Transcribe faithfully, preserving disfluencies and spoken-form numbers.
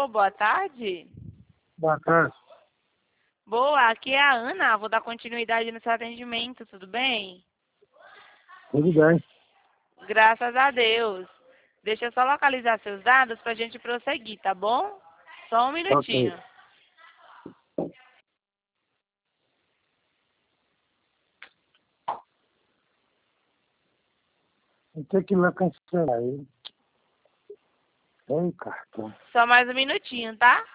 Alô, boa tarde. Boa tarde. Boa, aqui é a Ana. Vou dar continuidade no seu atendimento, tudo bem? Tudo bem. Graças a Deus. Deixa eu só localizar seus dados para a gente prosseguir, tá bom? Só um minutinho. Ok. Vou ter que ir lá cancelar ele. Tem cartão. Só mais um minutinho, tá?